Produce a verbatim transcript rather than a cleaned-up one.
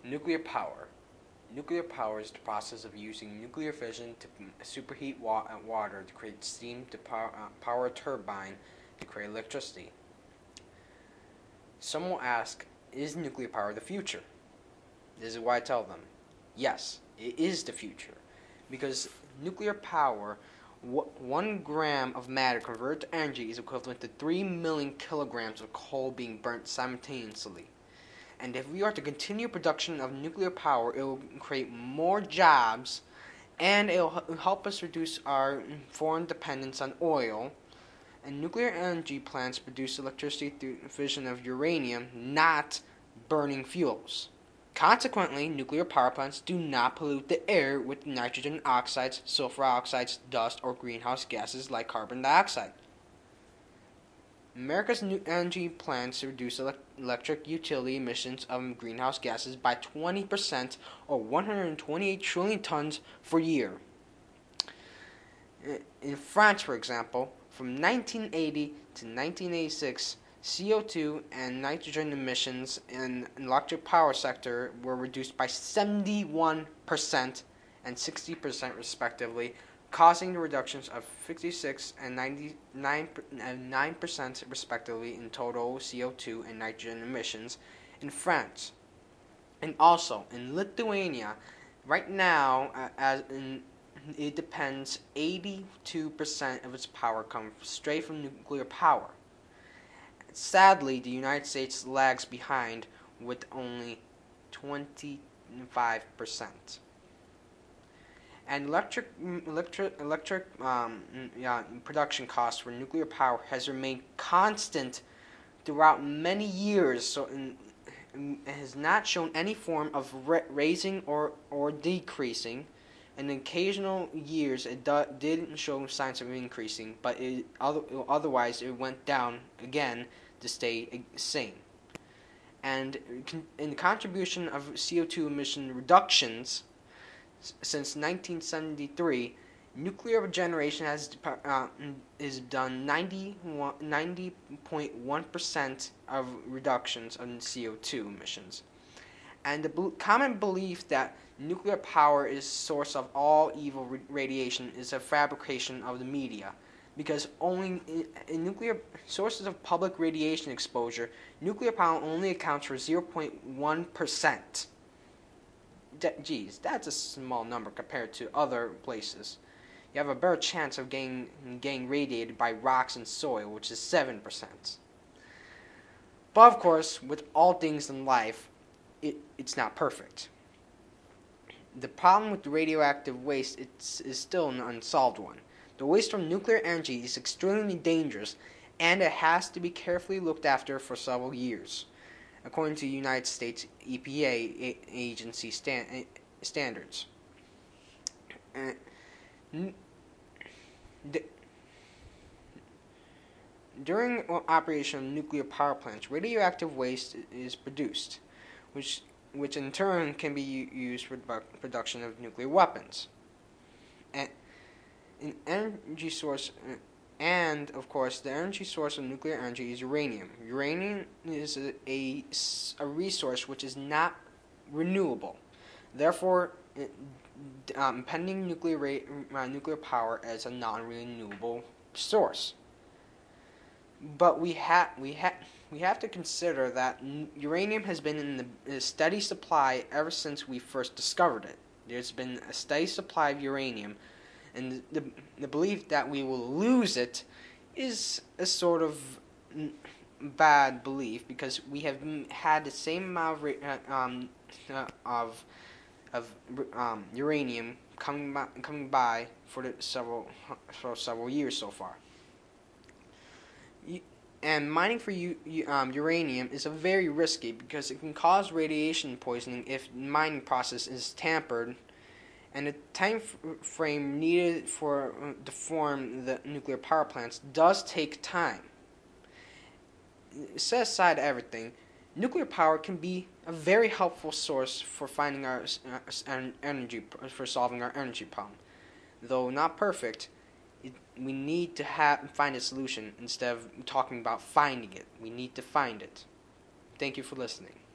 Nuclear power. Nuclear power is the process of using nuclear fission to superheat wa- water to create steam to power, uh, power a turbine to create electricity. Some will ask, is nuclear power the future? This is why I tell them, yes, it is the future. Because nuclear power, one gram of matter converted to energy is equivalent to three million kilograms of coal being burnt simultaneously. And if we are to continue production of nuclear power, it will create more jobs, and it will help us reduce our foreign dependence on oil. And nuclear energy plants produce electricity through fission of uranium, not burning fuels. Consequently, nuclear power plants do not pollute the air with nitrogen oxides, sulfur oxides, dust, or greenhouse gases like carbon dioxide. America's new energy plans to reduce ele- electric utility emissions of greenhouse gases by twenty percent or one hundred twenty-eight trillion tons per year. In France, for example, from nineteen eighty to nineteen eighty-six, C O two and nitrogen emissions in the electric power sector were reduced by seventy-one percent and sixty percent respectively, causing the reductions of fifty-six and ninety-nine percent respectively in total C O two and nitrogen emissions in France. And also in Lithuania, right now, uh, as in, it depends eighty-two percent of its power comes straight from nuclear power. Sadly, the United States lags behind with only twenty-five percent. And electric electric electric um, yeah, production costs for nuclear power has remained constant throughout many years, so in, in, it has not shown any form of ra- raising or or decreasing. In occasional years, it do, did show signs of increasing, but it, other, otherwise it went down again to stay same. And in the contribution of C O two emission reductions since nineteen seventy-three, nuclear generation has uh, is done ninety point one percent of reductions in C O two emissions. And the be- common belief that nuclear power is source of all evil re- radiation is a fabrication of the media, because only in, in nuclear sources of public radiation exposure, nuclear power only accounts for zero point one percent. D- geez, that's a small number compared to other places. You have a better chance of getting, getting radiated by rocks and soil, which is seven percent. But of course, with all things in life, it, it's not perfect. The problem with radioactive waste it's, is still an unsolved one. The waste from nuclear energy is extremely dangerous, and it has to be carefully looked after for several years, according to United States E P A agency stand, standards. Uh, n- d- during operation of nuclear power plants, radioactive waste is produced, which which in turn can be used for the production of nuclear weapons. And an energy source, and of course, the energy source of nuclear energy is uranium. Uranium is a, a, a resource which is not renewable. Therefore, um, pending nuclear ra- uh, nuclear power as a non-renewable source. But we have we have we have to consider that uranium has been in the a steady supply ever since we first discovered it. There's been a steady supply of uranium, and the the belief that we will lose it is a sort of bad belief, because we have had the same amount of uh, um, uh, of of um, uranium coming by, coming by for the several for several years so far. And mining for u- um, uranium is a very risky, because it can cause radiation poisoning if the mining process is tampered, and the time f- frame needed for uh, to form the nuclear power plants does take time. Set aside everything, nuclear power can be a very helpful source for finding our uh, energy for solving our energy problem, though not perfect. It, we need to have, find a solution instead of talking about finding it. We need to find it. Thank you for listening.